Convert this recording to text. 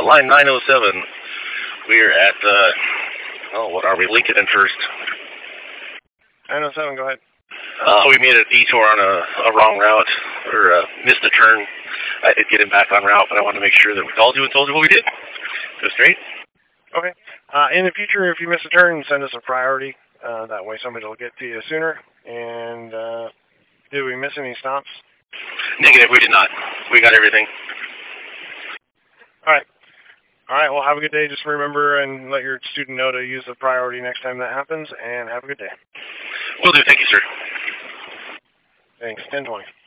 line 907. We're at, what are we? Lincoln and First. 907, go ahead. We made a detour on a wrong route, or missed a turn. I did get him back on route, but I wanted to make sure that we called you and told you what we did. Go straight. Okay. In the future, if you miss a turn, send us a priority. That way somebody will get to you sooner. And did we miss any stops? Negative, we did not. We got everything. All right. All right, well, have a good day. Just remember and let your student know to use the priority next time that happens, and have a good day. Will do. Thank you, sir. Thanks. 1020.